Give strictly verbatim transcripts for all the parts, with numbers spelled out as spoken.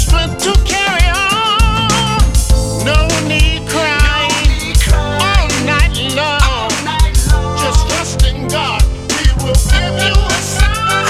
strength to carry on. No need crying all night long. Just trust in God. He will give you a sign.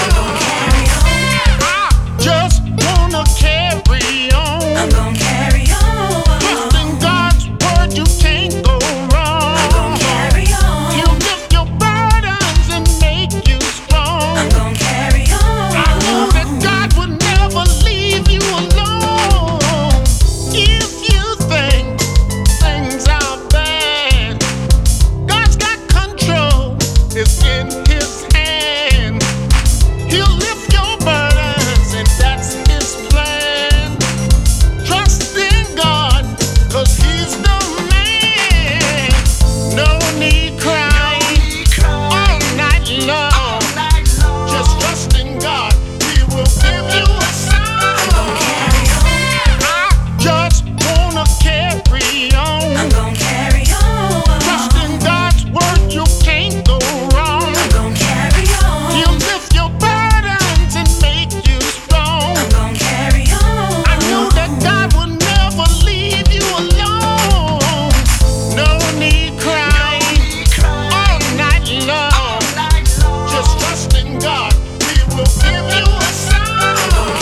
I just wanna carry on. I'm gonna carry on. Trust in God's word, you can't go wrong. I'm gonna carry on. He'll lift your burdens and make you strong. I'm gonna carry on. I know that God will never leave you alone. If you think things are bad, God's got control. It's in His hand. He'll lift your burdens, and that's His plan. Trust in God, 'cause He's the man. No need crying all night long. Just trust in God. He will give you a sign. I just wanna carry on. I'm gonna carry on. Trust in God's word, you can't go wrong. I'm gonna carry on. He'll lift your burdens and make you strong. I'm gonna carry on. I know that God will never leave you alone. No need crying all night long. Just trust in God. He will give you a sign.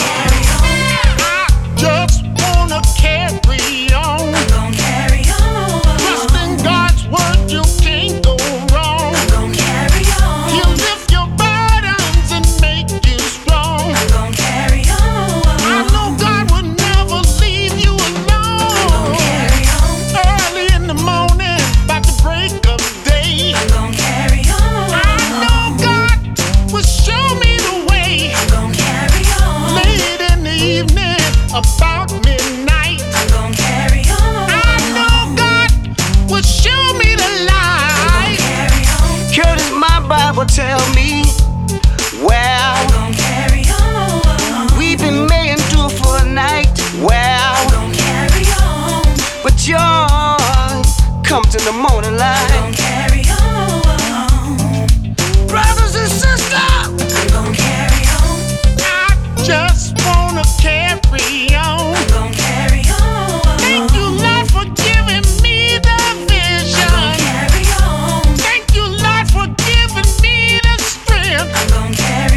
I just wanna carry on. I'm gonna carry on. Trust in God's word, you can't go wrong. I'm gonna carry on. He'll lift your burdens and make you strong. I'm gonna carry on. I know God will never leave you alone. Carry on. Early in the morning, about the break of day, I'm gonna carry on. I know God will show me the way. I'm gonna carry on. Late in the evening, about midnight, I'm gonna carry on. I know God will show me the light. Carry on. Curtis, my Bible tell me, well, I'm gonna carry on. weeping may endure for a night, well, I'm gonna carry on. but joy comes in the morning I'm light. gonna carry on. Brothers and sisters, I'm gonna carry on. I just wanna carry on. I'm gonna carry on. Thank you, Lord, for giving me the vision. Carry on. Thank you, Lord, for giving me the strength. I'm gonna carry